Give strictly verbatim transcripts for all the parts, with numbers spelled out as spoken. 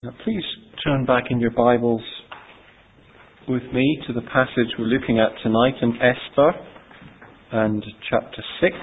Now please turn back in your Bibles with me to the passage we're looking at tonight in Esther and chapter six.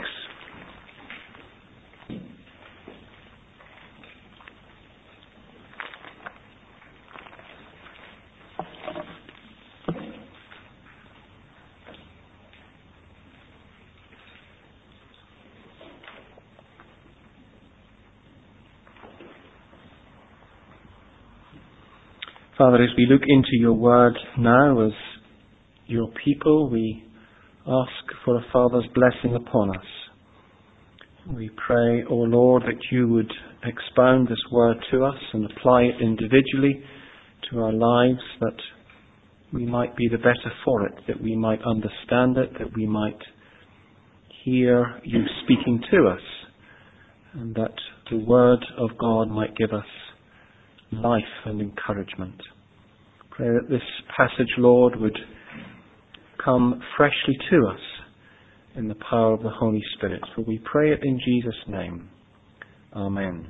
Father, as we look into your word now as your people, we ask for a Father's blessing upon us. We pray, O Lord, that you would expound this word to us and apply it individually to our lives, that we might be the better for it, that we might understand it, that we might hear you speaking to us, and that the word of God might give us life and encouragement. Pray that this passage, Lord, would come freshly to us in the power of the Holy Spirit. For we pray it in Jesus' name. Amen.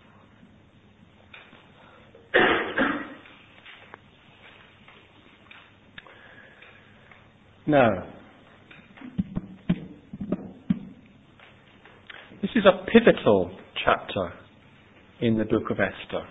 Now, this is a pivotal chapter in the book of Esther.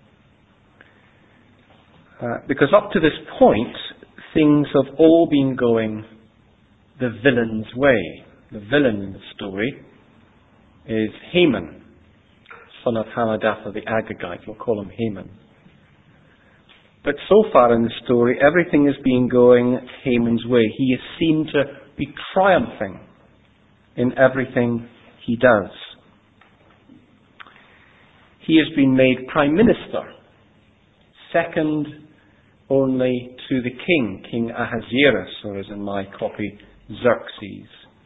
Uh, because up to this point, things have all been going the villain's way. The villain in the story is Haman, son of Hammedatha the Agagite. We'll call him Haman. But so far in the story, everything has been going Haman's way. He is seen to be triumphing in everything he does. He has been made prime minister, second only to the king, King Ahasuerus, or as in my copy, Xerxes.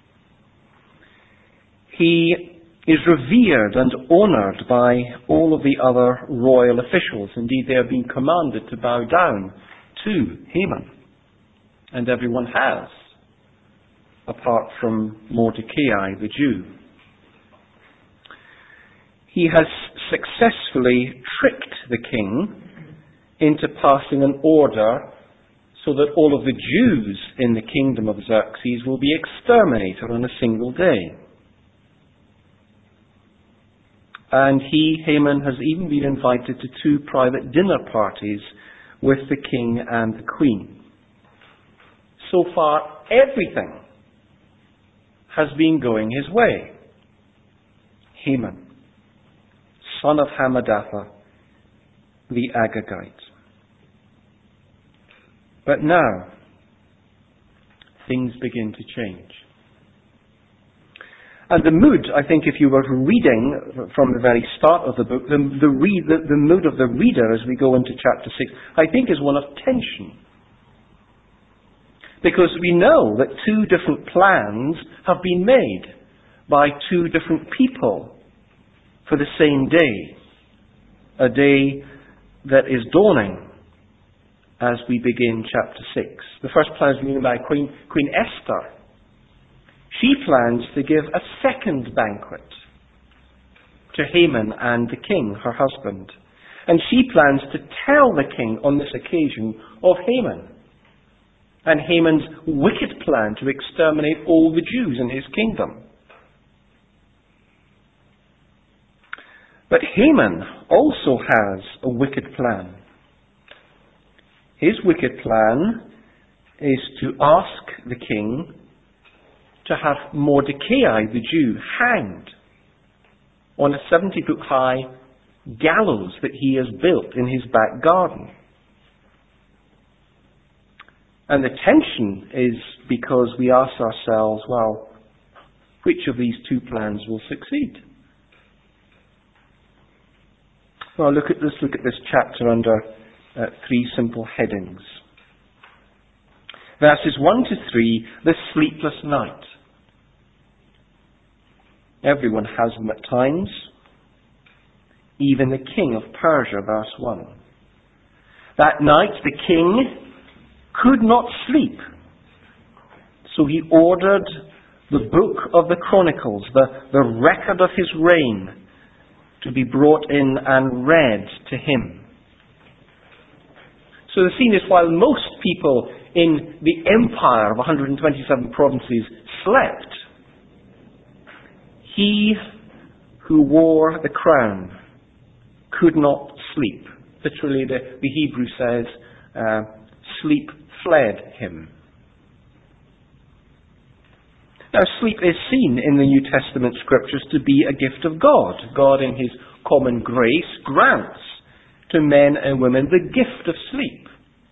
He is revered and honoured by all of the other royal officials. Indeed, they have been commanded to bow down to Haman. And everyone has, apart from Mordecai, the Jew. He has successfully tricked the king into passing an order so that all of the Jews in the kingdom of Xerxes will be exterminated on a single day. And he, Haman, has even been invited to two private dinner parties with the king and the queen. So far, everything has been going his way. Haman, son of Hammedatha the Agagite. But now, things begin to change. And the mood, I think, if you were reading from the very start of the book, the, the, read, the, the mood of the reader as we go into chapter six, I think is one of tension. Because we know that two different plans have been made by two different people for the same day. A day that is dawning as we begin chapter six. The first plan is made by Queen, Queen Esther. She plans to give a second banquet to Haman and the king, her husband. And she plans to tell the king on this occasion of Haman and Haman's wicked plan to exterminate all the Jews in his kingdom. But Haman also has a wicked plan. His wicked plan is to ask the king to have Mordecai, the Jew, hanged on a seventy-foot high gallows that he has built in his back garden. And the tension is because we ask ourselves, well, which of these two plans will succeed? Well, look at this, look at this chapter under uh, three simple headings. Verses one to three, the sleepless night. Everyone has them at times. Even the king of Persia, verse one. That night the king could not sleep. So he ordered the book of the Chronicles, the, the record of his reign, to be brought in and read to him. So the scene is, while most people in the empire of one hundred twenty-seven provinces slept, he who wore the crown could not sleep. Literally, the, the Hebrew says, uh, sleep fled him. Now, sleep is seen in the New Testament scriptures to be a gift of God. God, in his common grace, grants to men and women the gift of sleep.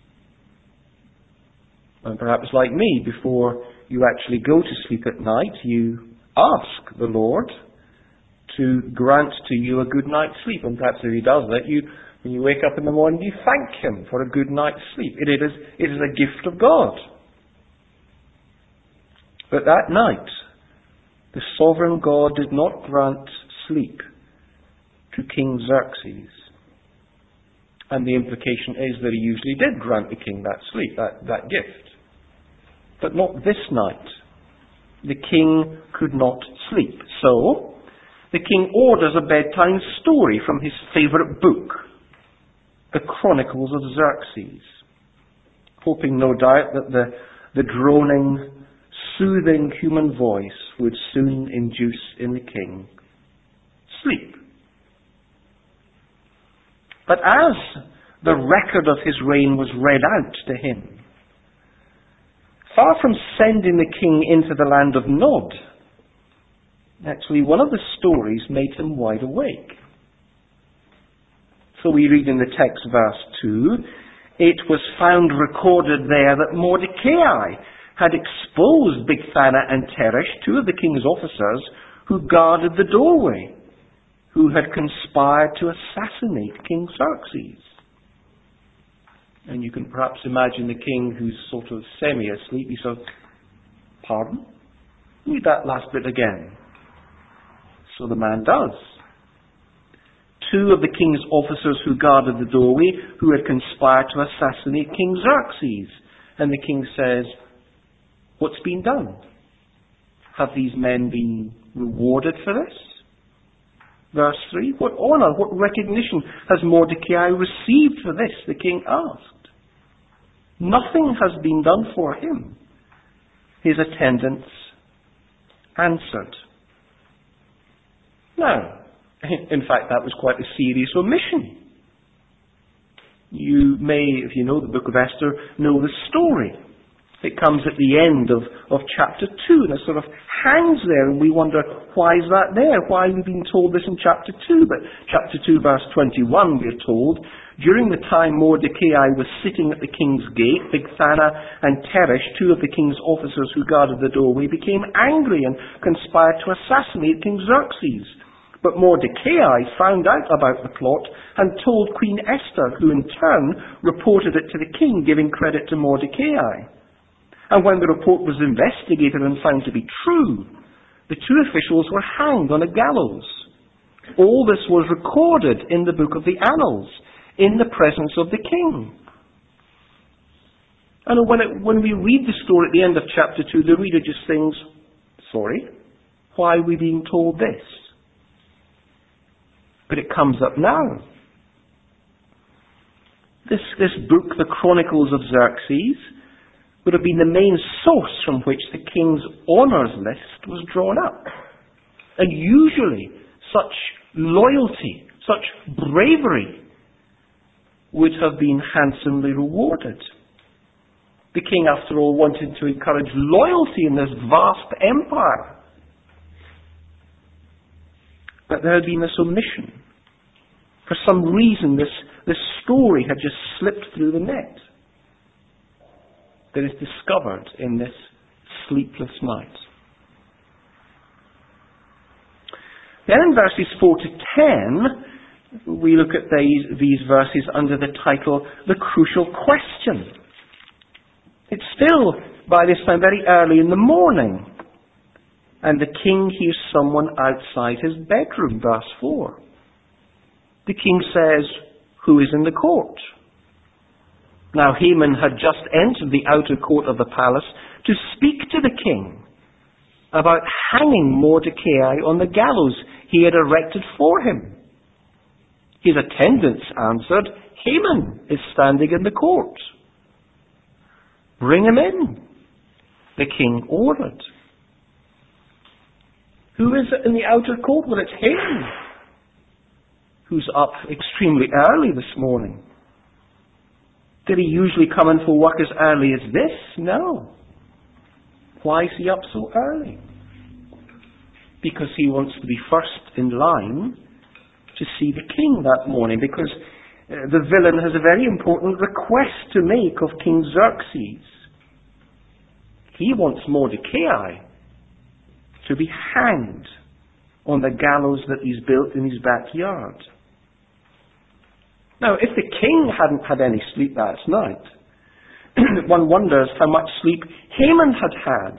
And perhaps like me, before you actually go to sleep at night, you ask the Lord to grant to you a good night's sleep. And perhaps if he does that, you, when you wake up in the morning, you thank him for a good night's sleep. It is, it is a gift of God. But that night, the sovereign God did not grant sleep to King Xerxes. And the implication is that he usually did grant the king that sleep, that, that gift. But not this night. The king could not sleep. So, the king orders a bedtime story from his favourite book, the Chronicles of Xerxes, hoping no doubt that the, the droning, soothing human voice would soon induce in the king sleep. But as the record of his reign was read out to him, far from sending the king into the land of Nod, actually one of the stories made him wide awake. So we read in the text, verse two, it was found recorded there that Mordecai had exposed Bigthana and Teresh, two of the king's officers, who guarded the doorway, who had conspired to assassinate King Xerxes. And you can perhaps imagine the king who's sort of semi-asleep. He says, pardon? Read that last bit again. So the man does. Two of the king's officers who guarded the doorway, who had conspired to assassinate King Xerxes. And the king says, what's been done? Have these men been rewarded for this? Verse three, what honour, what recognition has Mordecai received for this? The king asked. Nothing has been done for him. His attendants answered. Now, in fact, that was quite a serious omission. You may, if you know the book of Esther, know the story. It comes at the end of, of chapter two, and it sort of hangs there, and we wonder, why is that there? Why are we being told this in chapter two? But chapter two, verse twenty-one, we are told, during the time Mordecai was sitting at the king's gate, Bigthana and Teresh, two of the king's officers who guarded the doorway, became angry and conspired to assassinate King Xerxes. But Mordecai found out about the plot and told Queen Esther, who in turn reported it to the king, giving credit to Mordecai. And when the report was investigated and found to be true, the two officials were hanged on a gallows. All this was recorded in the book of the Annals, in the presence of the king. And when, it, when we read the story at the end of chapter two, the reader just thinks, sorry, why are we being told this? But it comes up now. This, this book, the Chronicles of Xerxes, would have been the main source from which the king's honours list was drawn up. And usually such loyalty, such bravery would have been handsomely rewarded. The king, after all, wanted to encourage loyalty in this vast empire. But there had been this omission. For some reason, this, this story had just slipped through the net. That is discovered in this sleepless night. Then in verses four to ten, we look at these, these verses under the title, The Crucial Question. It's still, by this time, very early in the morning. And the king hears someone outside his bedroom, verse four. The king says, who is in the court? Now Haman had just entered the outer court of the palace to speak to the king about hanging Mordecai on the gallows he had erected for him. His attendants answered, Haman is standing in the court. Bring him in, the king ordered. Who is it in the outer court? Well, it's Haman, who's up extremely early this morning. Did he usually come in for work as early as this? No. Why is he up so early? Because he wants to be first in line to see the king that morning, because uh, the villain has a very important request to make of King Xerxes. He wants Mordecai to be hanged on the gallows that he's built in his backyard. Now, if the king hadn't had any sleep last night, one wonders how much sleep Haman had had.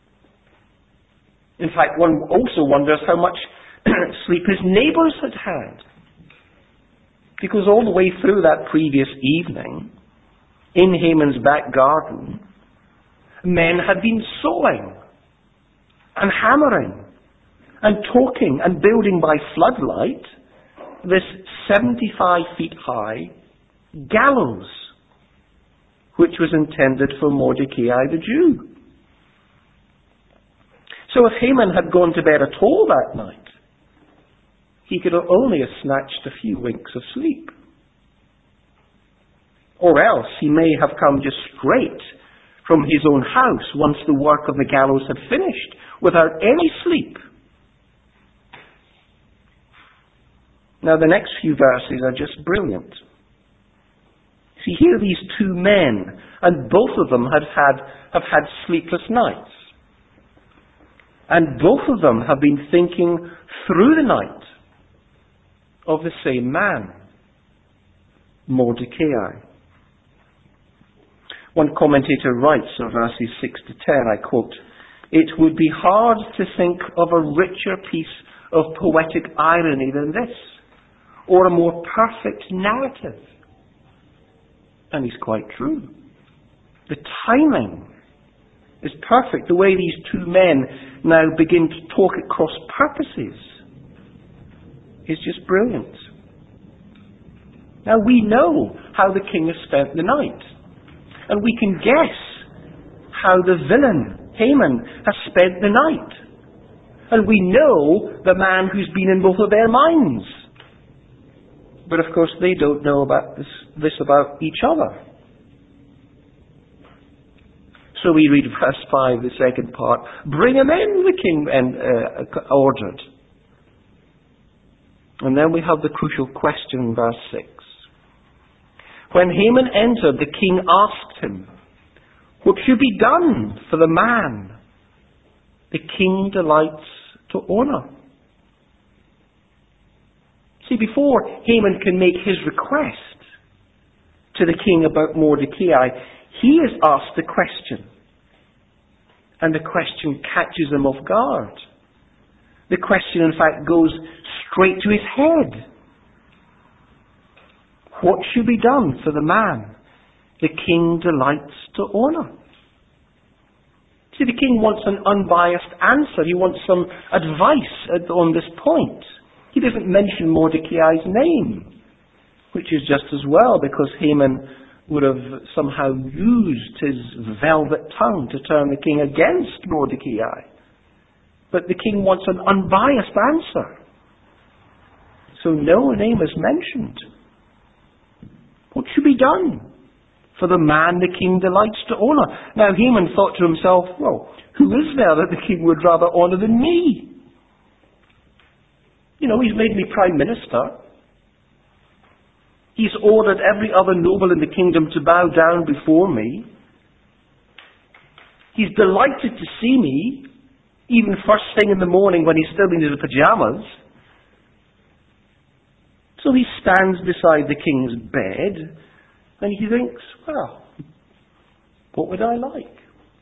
In fact, one also wonders how much sleep his neighbours had had. Because all the way through that previous evening, in Haman's back garden, men had been sawing and hammering and talking and building by floodlight this seventy-five feet high gallows, which was intended for Mordecai the Jew. So if Haman had gone to bed at all that night, he could only have snatched a few winks of sleep. Or else he may have come just straight from his own house once the work of the gallows had finished, without any sleep. Now the next few verses are just brilliant. See, here are these two men, and both of them have had, have had sleepless nights. And both of them have been thinking through the night of the same man, Mordecai. One commentator writes in verses six to ten, I quote, "It would be hard to think of a richer piece of poetic irony than this, or a more perfect narrative." And he's quite true. The timing is perfect. The way these two men now begin to talk at cross purposes is just brilliant. Now we know how the king has spent the night. And we can guess how the villain, Haman, has spent the night. And we know the man who's been in both of their minds. But of course they don't know about this, this about each other. So we read verse five, the second part. Bring him in, the king uh, ordered. And then we have the crucial question, verse six. When Haman entered, the king asked him, what should be done for the man the king delights to honor? See, before Haman can make his request to the king about Mordecai, he is asked the question. And the question catches him off guard. The question, in fact, goes straight to his head. What should be done for the man the king delights to honor? See, the king wants an unbiased answer. He wants some advice on this point. He doesn't mention Mordecai's name, which is just as well, because Haman would have somehow used his velvet tongue to turn the king against Mordecai. But the king wants an unbiased answer. So no name is mentioned. What should be done for the man the king delights to honor? Now Haman thought to himself, well, who is there that the king would rather honor than me? You know, he's made me prime minister. He's ordered every other noble in the kingdom to bow down before me. He's delighted to see me, even first thing in the morning when he's still in his pajamas. So he stands beside the king's bed, and he thinks, well, what would I like?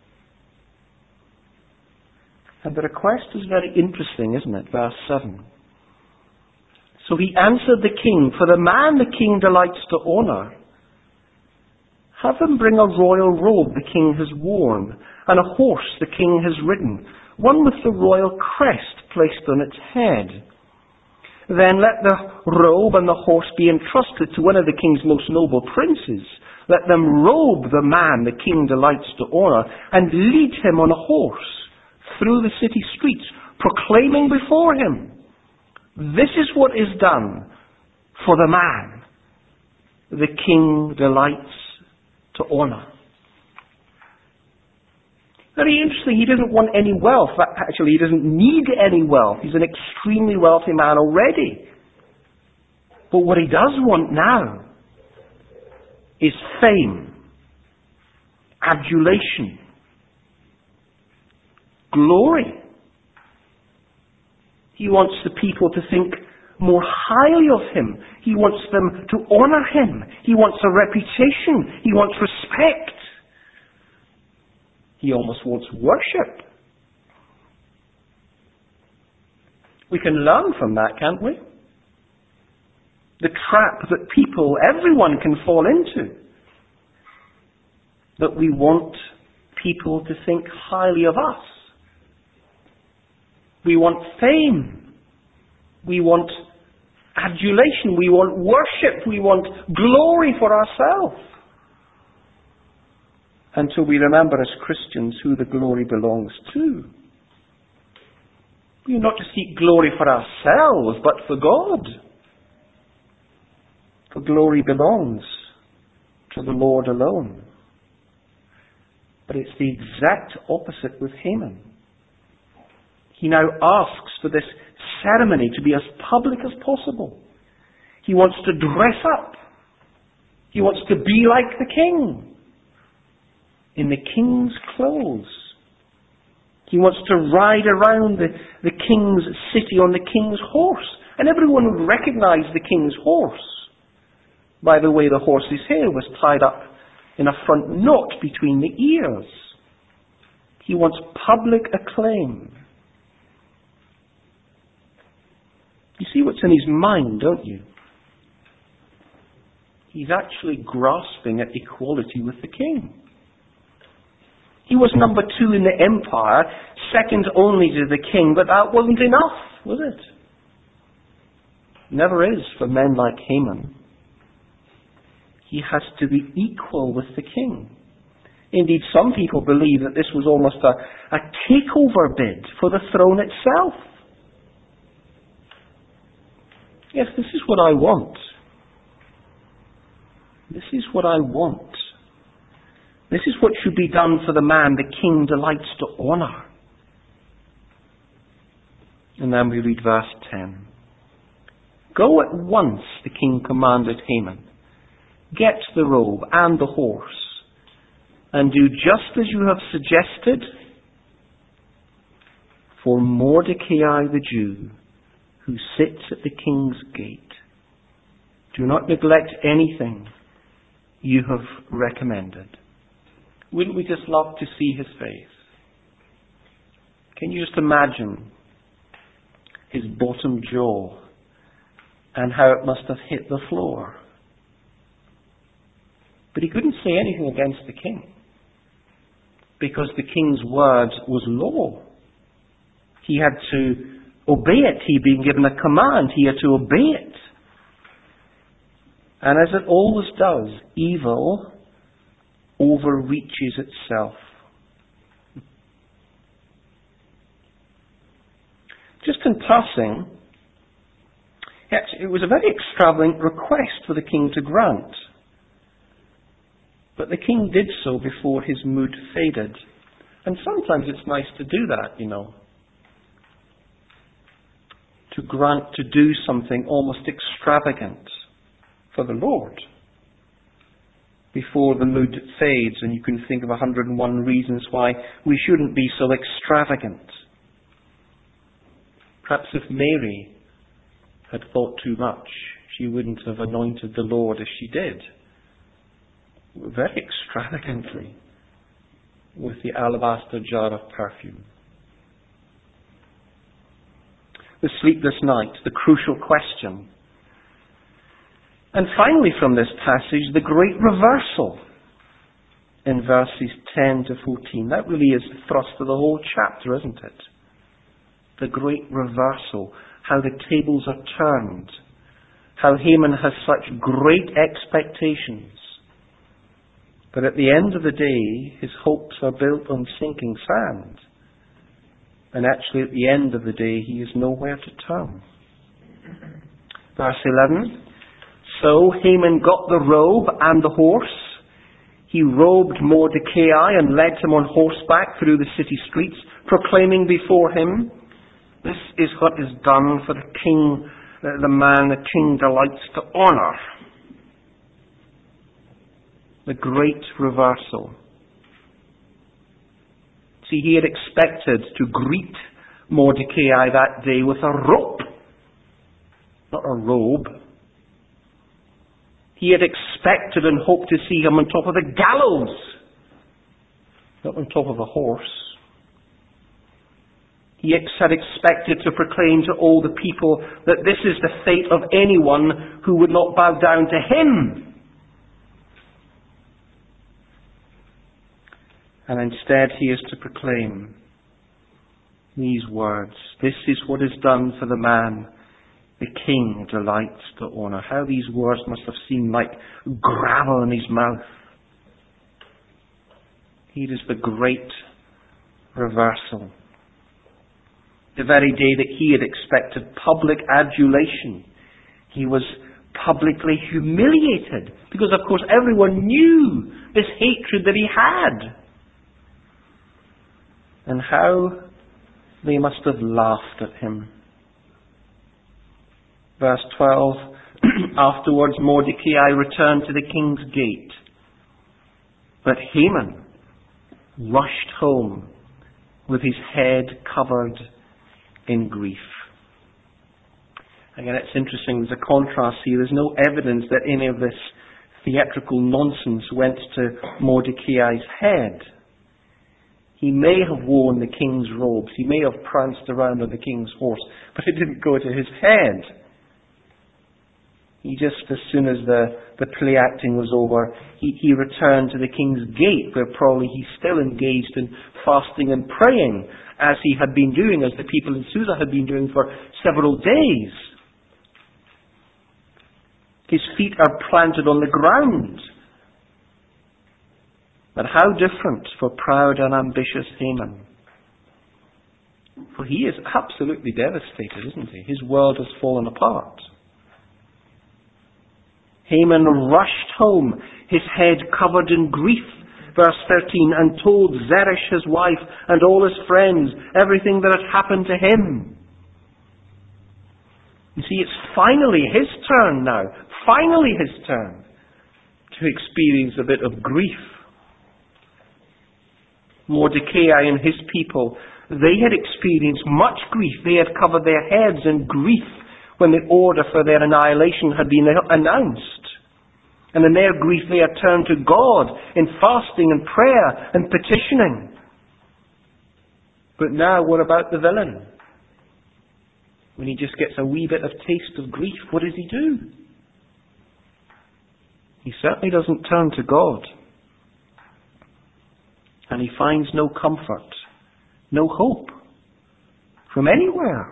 And the request is very interesting, isn't it? Verse seven. So he answered the king, for the man the king delights to honor, have him bring a royal robe the king has worn, and a horse the king has ridden, one with the royal crest placed on its head. Then let the robe and the horse be entrusted to one of the king's most noble princes. Let them robe the man the king delights to honor and lead him on a horse through the city streets, proclaiming before him, this is what is done for the man the king delights to honor. Very interesting, he doesn't want any wealth. Actually, he doesn't need any wealth. He's an extremely wealthy man already. But what he does want now is fame, adulation, glory. He wants the people to think more highly of him. He wants them to honor him. He wants a reputation. He wants respect. He almost wants worship. We can learn from that, can't we? The trap that people, everyone can fall into. That we want people to think highly of us. We want fame. We want adulation. We want worship. We want glory for ourselves. Until we remember as Christians who the glory belongs to. We are not to seek glory for ourselves, but for God. For glory belongs to the Lord alone. But it's the exact opposite with Haman. He now asks for this ceremony to be as public as possible. He wants to dress up. He wants to be like the king. In the king's clothes. He wants to ride around the, the king's city on the king's horse. And everyone would recognize the king's horse by the way the horse's hair was tied up in a front knot between the ears. He wants public acclaim. You see what's in his mind, don't you? He's actually grasping at equality with the king. He was number two in the empire, second only to the king, but that wasn't enough, was it? Never is for men like Haman. He has to be equal with the king. Indeed, some people believe that this was almost a, a takeover bid for the throne itself. Yes, this is what I want. This is what I want. This is what should be done for the man the king delights to honor. And then we read verse ten. Go at once, the king commanded Haman. Get the robe and the horse, and do just as you have suggested, for Mordecai the Jew, who sits at the king's gate. Do not neglect anything you have recommended. Wouldn't we just love to see his face? Can you just imagine his bottom jaw and how it must have hit the floor? But he couldn't say anything against the king, because the king's word was law. He had to obey it. He'd been given a command. He had to obey it. And as it always does, evil overreaches itself. Just in passing, it was a very extravagant request for the king to grant. But the king did so before his mood faded. And sometimes it's nice to do that, you know. To grant, to do something almost extravagant for the Lord. Before the mood fades and you can think of a hundred and one reasons why we shouldn't be so extravagant. Perhaps if Mary had thought too much, she wouldn't have anointed the Lord as she did. Very extravagantly, with the alabaster jar of perfume. The sleepless night, the crucial question. And finally from this passage, the great reversal in verses ten to fourteen. That really is the thrust of the whole chapter, isn't it? The great reversal. how the tables are turned, how Haman has such great expectations. But at the end of the day, his hopes are built on sinking sand. And actually at the end of the day, he is nowhere to turn. Verse eleven, so Haman got the robe and the horse. He robed Mordecai and led him on horseback through the city streets, proclaiming before him, this is what is done for the king, the man the king delights to honor. The great reversal. See, he had expected to greet Mordecai that day with a rope, not a robe. He had expected and hoped to see him on top of the gallows, not on top of a horse. He had expected to proclaim to all the people that this is the fate of anyone who would not bow down to him. And instead he is to proclaim these words, this is what is done for the man the king delights to honor. How these words must have seemed like gravel in his mouth. It is the great reversal. The very day that he had expected public adulation, he was publicly humiliated. Because of course everyone knew this hatred that he had. And how they must have laughed at him. Verse twelve, afterwards Mordecai returned to the king's gate. But Haman rushed home with his head covered in grief. Again, it's interesting, there's a contrast here. There's no evidence that any of this theatrical nonsense went to Mordecai's head. He may have worn the king's robes. He may have pranced around on the king's horse, but it didn't go to his head. He just, as soon as the, the play acting was over, he, he returned to the king's gate, where probably he's still engaged in fasting and praying, as he had been doing, as the people in Susa had been doing for several days. His feet are planted on the ground. But how different for proud and ambitious Haman. For he is absolutely devastated, isn't he? His world has fallen apart. Haman rushed home, his head covered in grief, verse thirteen, and told Zeresh his wife and all his friends everything that had happened to him. You see, it's finally his turn now, finally his turn to experience a bit of grief. Mordecai and his people, they had experienced much grief. They had covered their heads in grief when the order for their annihilation had been announced. And in their grief they had turned to God in fasting and prayer and petitioning. But now what about the villain? When he just gets a wee bit of taste of grief, what does he do? He certainly doesn't turn to God. And he finds no comfort, no hope from anywhere.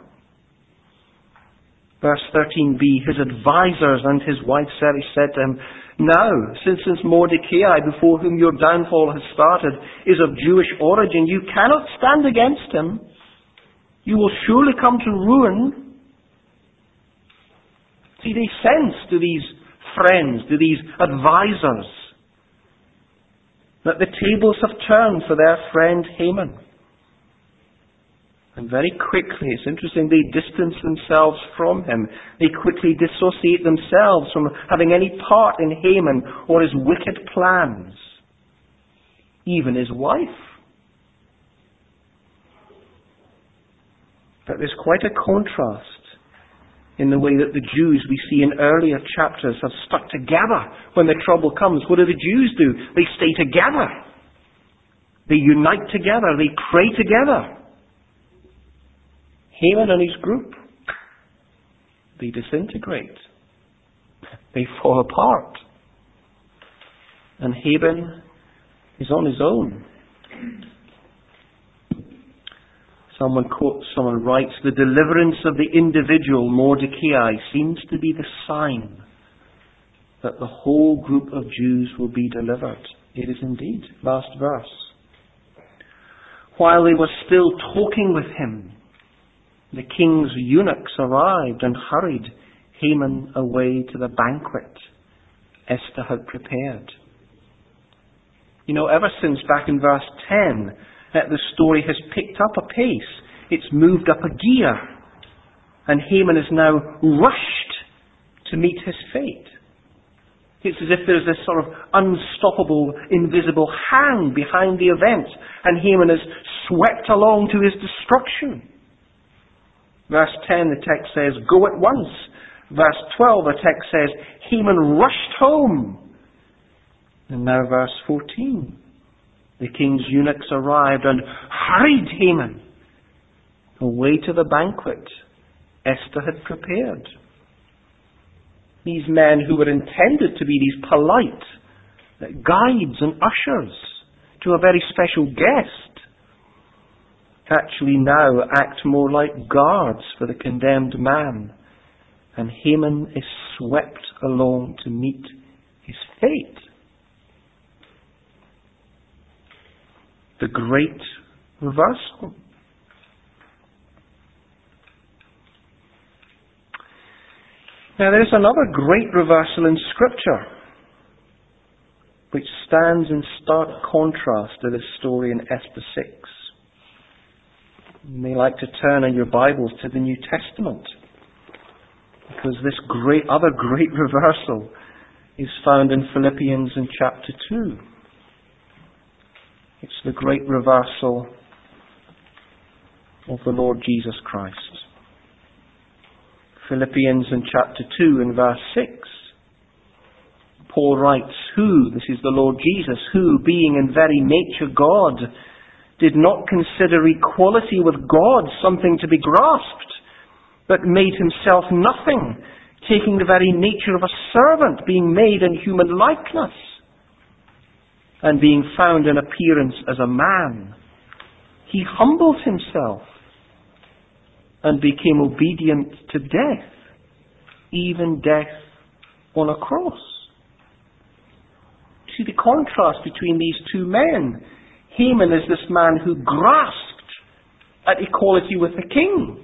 Verse thirteen b, his advisors and his wife Zeresh said to him, now, since, since Mordecai, before whom your downfall has started, is of Jewish origin, you cannot stand against him. You will surely come to ruin. See, they sense to these friends, to these advisors, that the tables have turned for their friend Haman. And very quickly, it's interesting, they distance themselves from him. They quickly dissociate themselves from having any part in Haman or his wicked plans. Even his wife. But there's quite a contrast in the way that the Jews we see in earlier chapters have stuck together when the trouble comes. What do the Jews do? They stay together. They unite together. They pray together. Haman and his group, they disintegrate. They fall apart. And Haman is on his own. Someone quotes, someone writes, the deliverance of the individual Mordecai seems to be the sign that the whole group of Jews will be delivered. It is indeed. Last verse. While they were still talking with him, the king's eunuchs arrived and hurried Haman away to the banquet Esther had prepared. You know, ever since back in verse ten, that the story has picked up a pace. It's moved up a gear. And Haman is now rushed to meet his fate. It's as if there's this sort of unstoppable, invisible hand behind the event, and Haman is swept along to his destruction. Verse ten, the text says, go at once. Verse twelve, the text says, Haman rushed home. And now verse fourteen, the king's eunuchs arrived and hurried Haman away to the banquet Esther had prepared. These men who were intended to be these polite guides and ushers to a very special guest actually now act more like guards for the condemned man. And Haman is swept along to meet his fate. The great reversal. Now there's another great reversal in Scripture which stands in stark contrast to this story in Esther six. You may like to turn in your Bibles to the New Testament, because this great other great reversal is found in Philippians in chapter two. It's the great reversal of the Lord Jesus Christ. Philippians in chapter two in verse six. Paul writes, who, this is the Lord Jesus, who, being in very nature God, did not consider equality with God something to be grasped, but made himself nothing, taking the very nature of a servant, being made in human likeness, and being found in appearance as a man. He humbled himself and became obedient to death, even death on a cross. See the contrast between these two men. Haman is this man who grasped at equality with the king.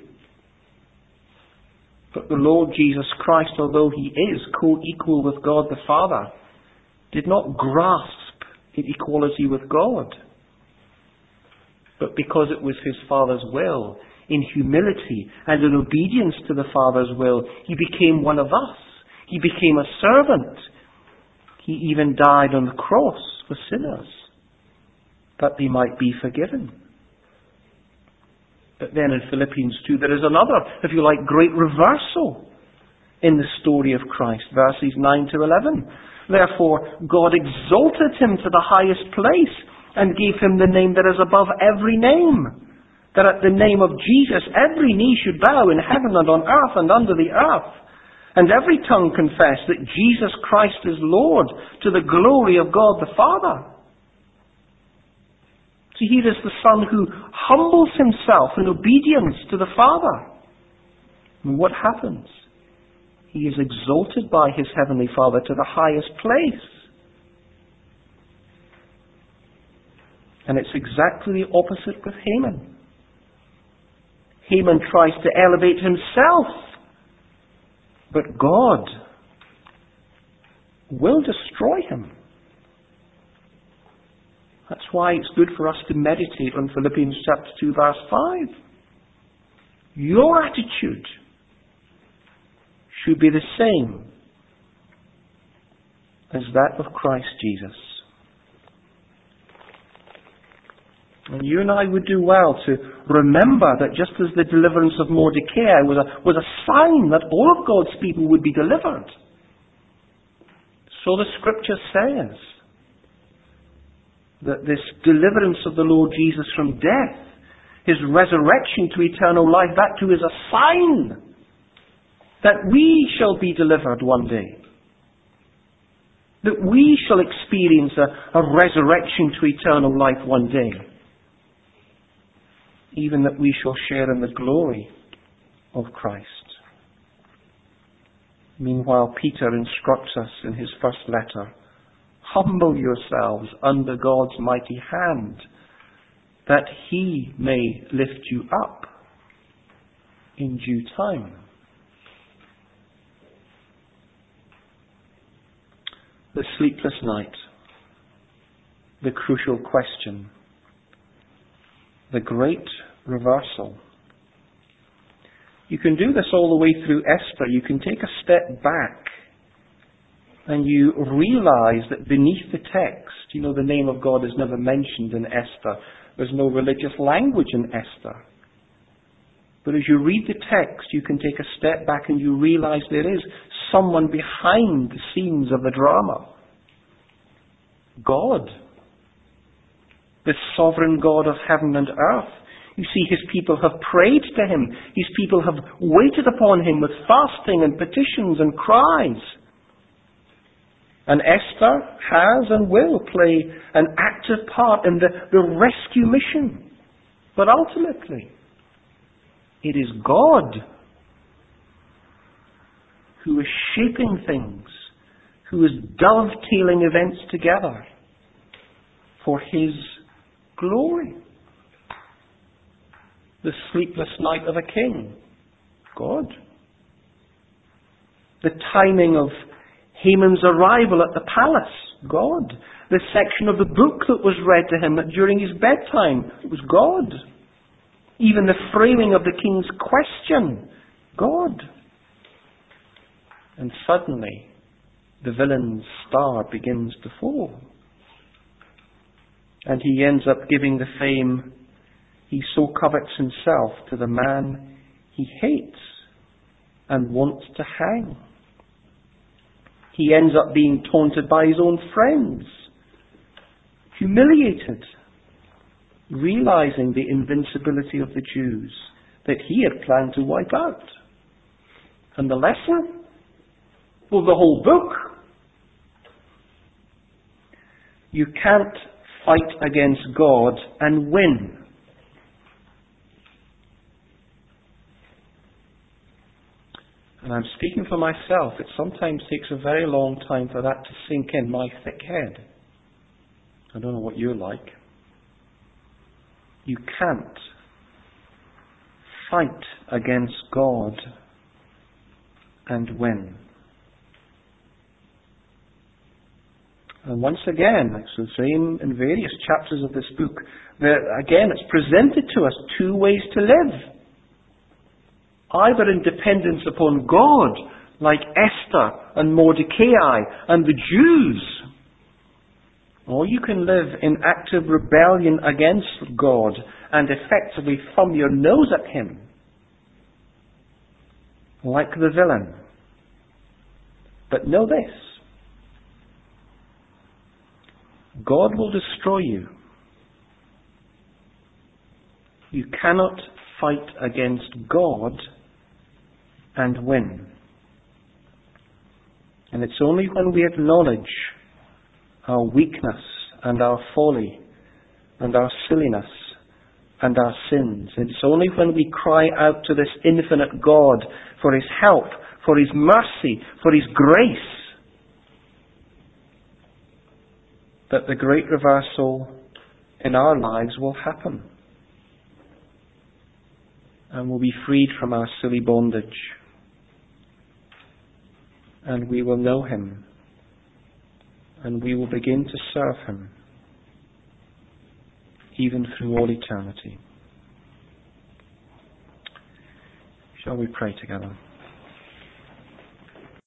But the Lord Jesus Christ, although he is co-equal with God the Father, did not grasp at equality with God. But because it was his Father's will, in humility and in obedience to the Father's will, he became one of us. He became a servant. He even died on the cross for sinners, that they might be forgiven. But then in Philippians two, there is another, if you like, great reversal in the story of Christ. Verses nine to eleven. Therefore, God exalted him to the highest place and gave him the name that is above every name, that at the name of Jesus every knee should bow in heaven and on earth and under the earth, and every tongue confess that Jesus Christ is Lord, to the glory of God the Father. See, here is the Son who humbles himself in obedience to the Father. And what happens? He is exalted by his heavenly Father to the highest place. And it's exactly the opposite with Haman. Haman tries to elevate himself, but God will destroy him. That's why it's good for us to meditate on Philippians chapter two, verse five. Your attitude should be the same as that of Christ Jesus. And you and I would do well to remember that just as the deliverance of Mordecai was a, was a sign that all of God's people would be delivered, so the Scripture says that this deliverance of the Lord Jesus from death, his resurrection to eternal life, that too is a sign that we shall be delivered one day. That we shall experience a, a resurrection to eternal life one day. even that we shall share in the glory of Christ. Meanwhile, Peter instructs us in his first letter, humble yourselves under God's mighty hand, that he may lift you up in due time. The sleepless night, the crucial question, the great reversal. You can do this all the way through Esther. You can take a step back and you realize that beneath the text, you know, the name of God is never mentioned in Esther. There's no religious language in Esther. But as you read the text, you can take a step back and you realize there is someone behind the scenes of the drama. God. The sovereign God of heaven and earth. You see, his people have prayed to him. His people have waited upon him with fasting and petitions and cries. And Esther has and will play an active part in the, the rescue mission. But ultimately, it is God who is shaping things, who is dovetailing events together for his glory. The sleepless night of a king, God. The timing of Haman's arrival at the palace, God. The section of the book that was read to him during his bedtime, it was God. Even the framing of the king's question, God. And suddenly, the villain's star begins to fall. And he ends up giving the fame he so covets himself to the man he hates and wants to hang. He ends up being taunted by his own friends, humiliated, realizing the invincibility of the Jews that he had planned to wipe out. And the lesson? Well, the whole book. You can't fight against God and win. And I'm speaking for myself. It sometimes takes a very long time for that to sink in my thick head. I don't know what you're like. You can't fight against God and win. And once again, it's the same in various chapters of this book. There, again, it's presented to us two ways to live. Either in dependence upon God, like Esther and Mordecai and the Jews, or you can live in active rebellion against God and effectively thumb your nose at him, like the villain. But know this, God will destroy you. You cannot fight against God and win. And it's only when we acknowledge our weakness and our folly and our silliness and our sins. It's only when we cry out to this infinite God for his help, for his mercy, for his grace, that the great reversal in our lives will happen. And we'll be freed from our silly bondage. And we will know him. And we will begin to serve him, even through all eternity. Shall we pray together?